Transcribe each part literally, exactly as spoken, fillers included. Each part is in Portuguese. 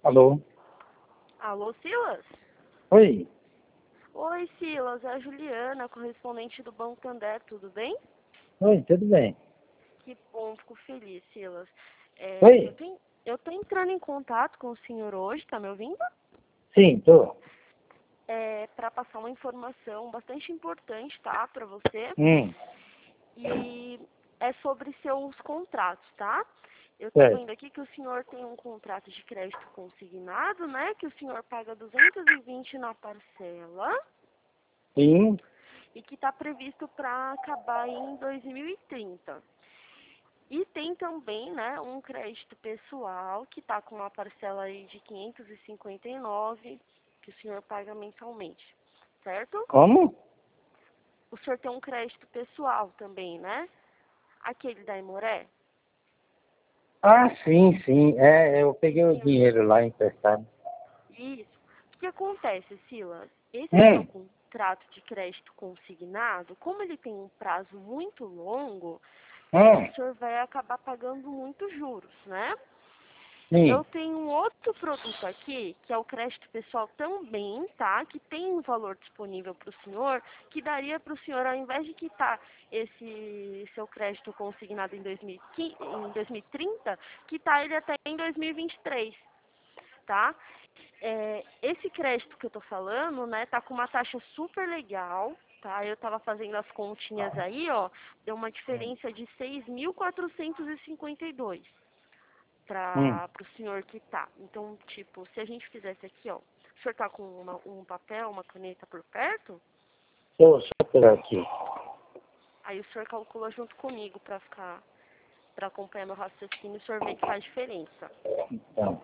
Alô? Alô, Silas? Oi? Oi, Silas, é a Juliana, correspondente do Banco André, tudo bem? Oi, tudo bem? Que bom, fico feliz, Silas. É, eu, Oi? tenho, eu tô entrando em contato com o senhor hoje, tá me ouvindo? Sim, tô. É, para passar uma informação bastante importante, tá, para você. Hum, E é sobre seus contratos, tá? Eu tô certo. vendo aqui que o senhor tem um contrato de crédito consignado, né? Que o senhor paga duzentos e vinte na parcela. Sim, E que está previsto para acabar em dois mil e trinta. E tem também, né, um crédito pessoal que está com uma parcela aí de quinhentos e cinquenta e nove que o senhor paga mensalmente, certo? como? O senhor tem um crédito pessoal também, né? Aquele da Imoré. Ah, sim, sim. É, eu peguei o dinheiro lá emprestado. Isso. O que acontece, Silas? Esse seu Hum, contrato de crédito consignado, como ele tem um prazo muito longo, é, o hum, senhor vai acabar pagando muitos juros, né? Eu sim. tenho um outro produto aqui, que é o crédito pessoal também, tá? Que tem um valor disponível para o senhor, que daria para o senhor, ao invés de quitar esse seu crédito consignado em, dois mil e quinze, em dois mil e trinta, quitar ele até em dois mil e vinte e três, tá? É, esse crédito que eu tô falando, né, tá com uma taxa super legal, tá? Eu tava fazendo as continhas aí, ó, deu uma diferença de seis mil quatrocentos e cinquenta e dois Hum. para o senhor quitar. Então, tipo, se a gente fizesse aqui, ó, o senhor tá com uma, um papel, uma caneta por perto, Deixa eu só pegar aqui. aí o senhor calcula junto comigo para ficar, para acompanhar meu raciocínio, o senhor vê que faz diferença. Então.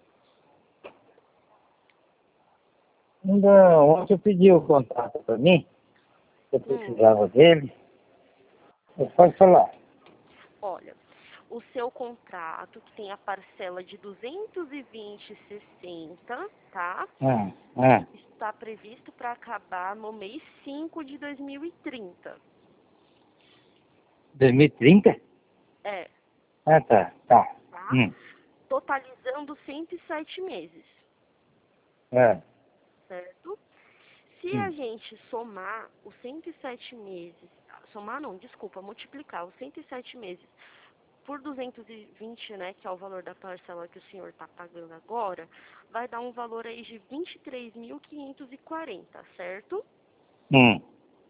Ainda ontem eu pedi o contato para mim. Eu Hum, precisava dele. Você pode falar. olha, o seu contrato, que tem a parcela de duzentos e vinte e sessenta, tá? Ah, ah. Está previsto para acabar no mês cinco de dois mil e trinta. dois mil e trinta? É, Ah, tá. Tá. tá? Hum. Totalizando cento e sete meses, É. certo? Se a Hum. gente somar os cento e sete meses, somar não, desculpa, multiplicar os cento e sete meses por duzentos e vinte, né, que é o valor da parcela que o senhor está pagando agora, vai dar um valor aí de vinte e três mil quinhentos e quarenta, certo? Hum.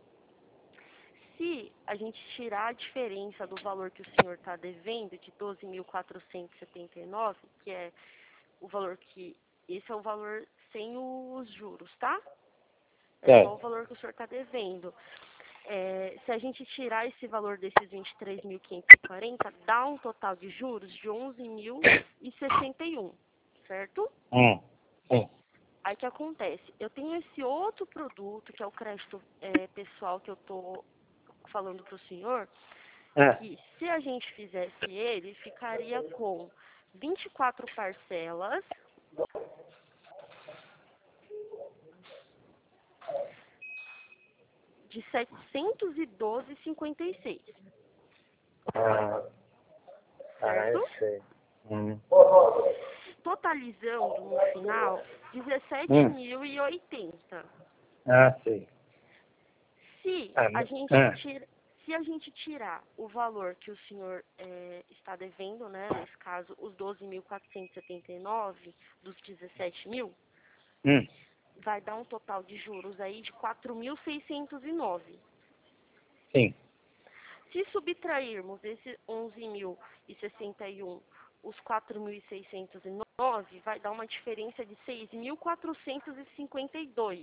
Se a gente tirar a diferença do valor que o senhor está devendo, de doze mil quatrocentos e setenta e nove, que é o valor que, esse é o valor sem os juros, tá? É só o Certo. valor que o senhor está devendo. É, se a gente tirar esse valor desses vinte e três mil quinhentos e quarenta, dá um total de juros de onze mil e sessenta e um, certo? Hum. Sim. Aí o que acontece? Eu tenho esse outro produto, que é o crédito é, pessoal que eu estou falando para o senhor, É. que se a gente fizesse ele, ficaria com vinte e quatro parcelas de setecentos e doze vírgula cinquenta e seis, Ah, ah, eu certo? sei. Hum. Totalizando no final dezessete Hum. mil e oitenta. Ah, sei. Se Ah, a não. gente Ah. tira, se a gente tirar o valor que o senhor é, está devendo, né, nesse caso os doze mil quatrocentos e setenta e nove dos dezessete mil, Hum. vai dar um total de juros aí de quatro mil seiscentos e nove. Sim. Se subtrairmos esse onze mil e sessenta e um, os quatro mil seiscentos e nove, vai dar uma diferença de seis mil quatrocentos e cinquenta e dois.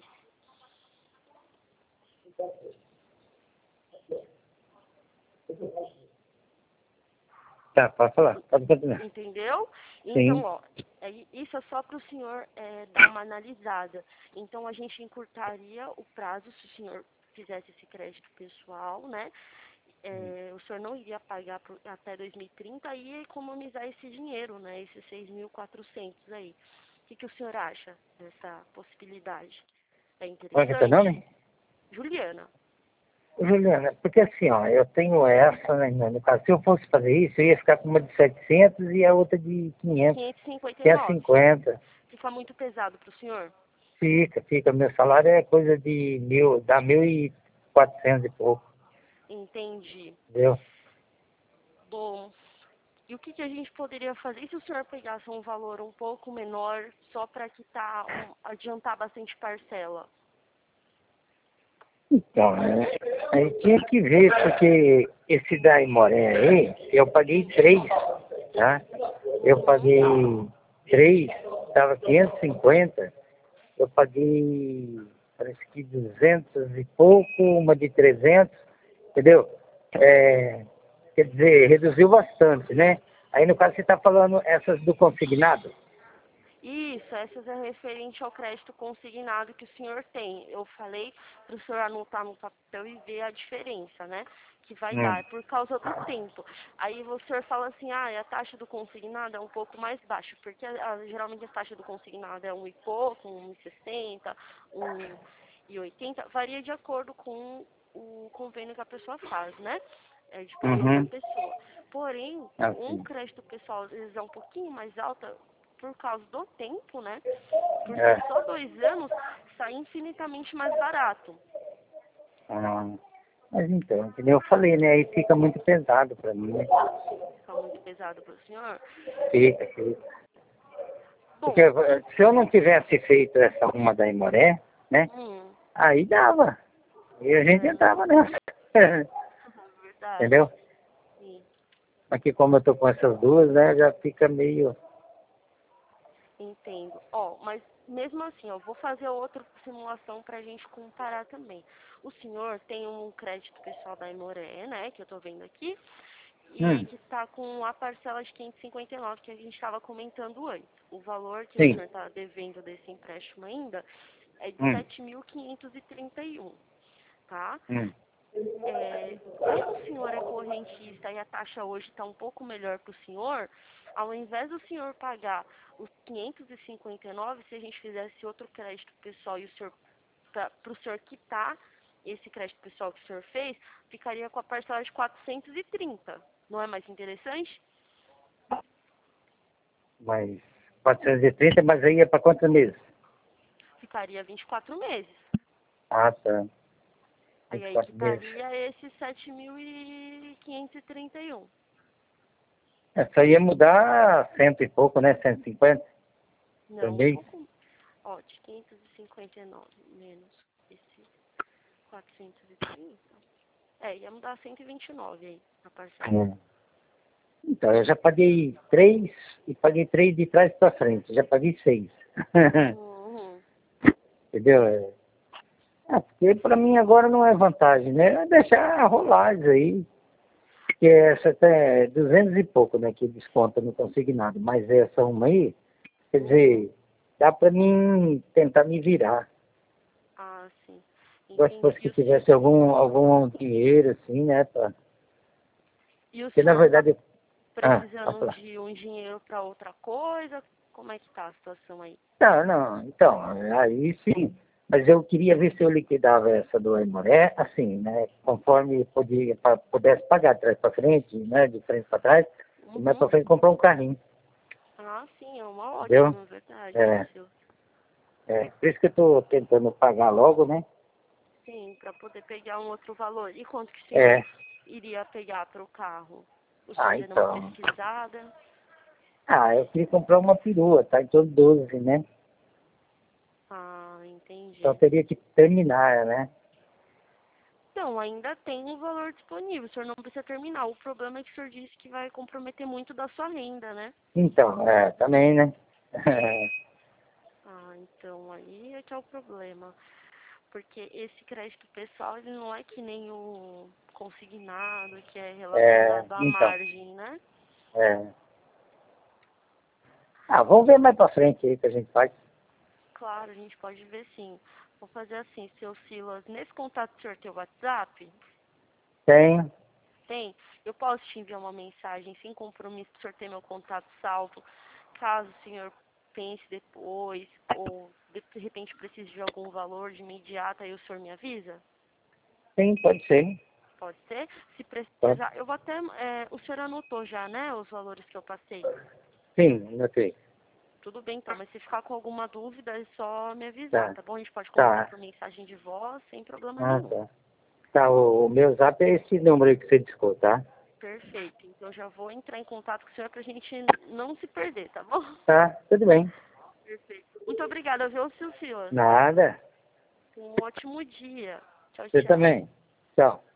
Tá, pode falar. Pode continuar. Entendeu? Então, Sim. ó, é, isso é só para o senhor é, dar uma analisada. Então, a gente encurtaria o prazo se o senhor fizesse esse crédito pessoal, né? É, o senhor não iria pagar pro, até dois mil e trinta e ia economizar esse dinheiro, né? Esses seis mil e quatrocentos aí. O que, que o senhor acha dessa possibilidade? É Qual é que é teu interessante? nome? Juliana. Juliana, porque assim, ó, eu tenho essa, né, no caso, se eu fosse fazer isso, eu ia ficar com uma de setecentos e a outra de quinhentos, quinhentos e cinquenta e que é nove. cinquenta. Fica muito pesado para o senhor? Fica, fica. Meu salário é coisa de mil, dá mil e quatrocentos e pouco, Entendi. entendeu? Bom, e o que, que a gente poderia fazer? E se o senhor pegasse um valor um pouco menor, só para quitar, um, adiantar bastante parcela? Então, é, aí tinha que ver, porque esse da Imoré aí, eu paguei três, tá? Eu Uhum. paguei três, estava quinhentos e cinquenta, eu paguei, parece que duzentos e pouco, uma de trezentos, entendeu? É, quer dizer, reduziu bastante, né? Aí, no caso, você está falando essas do consignado? Isso, essas é referente ao crédito consignado que o senhor tem. Eu falei para o senhor anotar no papel e ver a diferença, né? Que vai Hum. dar, é por causa do tempo. Aí o senhor fala assim, ah, a taxa do consignado é um pouco mais baixa, porque a, geralmente a taxa do consignado é um e pouco, um e sessenta, um e oitenta, varia de acordo com o convênio que a pessoa faz, né? É de pessoa para Uhum. pessoa. Porém, um Assim. crédito pessoal às vezes é um pouquinho mais alta por causa do tempo, né? Por ser É. só dois anos, sai infinitamente mais barato. Ah, mas então, que nem eu falei, né? Aí fica muito pesado para mim, né? Fica muito pesado para o senhor. Fica, fica. Porque Bom, eh, se eu não tivesse feito essa uma da Imoré, né? hum, Aí dava. E a gente é, entrava nessa. verdade, Entendeu? sim, Aqui como eu tô com essas duas, né? Já fica meio. entendo. Ó, mas mesmo assim, eu vou fazer outra simulação para a gente comparar também. O senhor tem um crédito pessoal da Imoré, né, que eu tô vendo aqui, e Hum, que está com a parcela de quinhentos e cinquenta e nove que a gente estava comentando antes. O valor que o sim. senhor está devendo desse empréstimo ainda é de Hum, sete mil quinhentos e trinta e um, tá? hum. É, como o senhor é correntista e a taxa hoje está um pouco melhor para o senhor, ao invés do senhor pagar os quinhentos e cinquenta e nove, se a gente fizesse outro crédito pessoal e o senhor para o senhor quitar esse crédito pessoal que o senhor fez, ficaria com a parcela de quatrocentos e trinta. Não é mais interessante? Mas quatrocentos e trinta, mas aí é para quantos meses? Ficaria vinte e quatro meses. Ah, tá. Aí vinte e aí quatro meses. quitaria esses sete mil quinhentos e trinta e um. Essa ia mudar cento e pouco, né? Cento e cinquenta por Não, um mês. pouco. Ó, de quinhentos e cinquenta e nove menos esse quatrocentos e trinta. É, ia mudar cento e vinte e nove aí, a parcela. Hum. Então, eu já paguei três e paguei três de trás para frente. Já paguei seis. Uhum. Entendeu? É, é, porque para mim agora não é vantagem, né? É deixar rolar isso aí. Porque essa até duzentos e pouco, né? Que desconta no consignado. Mas essa uma aí, quer Uhum. dizer, dá para mim tentar me virar. Ah, sim. Gosto Entendi. depois E que o, se- tivesse algum, algum dinheiro, assim, né? Pra... e o Porque na senhor tá verdade. Ah, pode precisando falar. de um dinheiro para outra coisa? Como é que tá a situação aí? Não, não, então, aí sim. Mas eu queria ver se eu liquidava essa do Aimoré, assim, né? Conforme podia, pa- pudesse pagar de trás para frente, né? De frente para trás, e mais Uhum. para frente comprar um carrinho, Ah, sim, é uma entendeu? ótima, é verdade, É, isso. é, por isso que eu estou tentando pagar logo, né? Sim, para poder pegar um outro valor. E quanto que o senhor É, iria pegar para o carro? O senhor ah, já deu uma então. pesquisada? Ah, eu queria comprar uma perua, tá em torno de doze, né? Ah, Então entendi. teria que terminar, né? Então, ainda tem um valor disponível, o senhor não precisa terminar. O problema é que o senhor disse que vai comprometer muito da sua renda, né? Então, é, também, né? Ah, então aí é que é o problema. Porque esse crédito pessoal, ele não é que nem o consignado, que é É, relacionado à então, margem, né? é. Ah, vamos ver mais para frente aí que a gente faz. Claro, a gente pode ver sim. Vou fazer assim, seu Silas, nesse contato do senhor tem o WhatsApp? Tem. Tem? Eu posso te enviar uma mensagem sem compromisso, o senhor ter meu contato salvo, caso o senhor pense depois, ou de repente precise de algum valor de imediato, aí o senhor me avisa? Sim, pode ser. Pode ser? Se Pode. precisar, eu vou até... É, o senhor anotou já, né, os valores que eu passei? Sim, anotei. Tudo bem, então, mas se ficar com alguma dúvida, é só me avisar, Tá. tá bom? A gente pode conversar Tá. por mensagem de voz, sem problema Ah, nenhum. tá. Tá, o, o meu zap é esse número aí que você discou, tá? Perfeito. Então, já vou entrar em contato com o senhor pra gente não se perder, tá bom? Tá, tudo bem. Perfeito. Muito obrigada, viu, seu senhor? Nada. Um ótimo dia. Tchau, Você tchau. também. Tchau.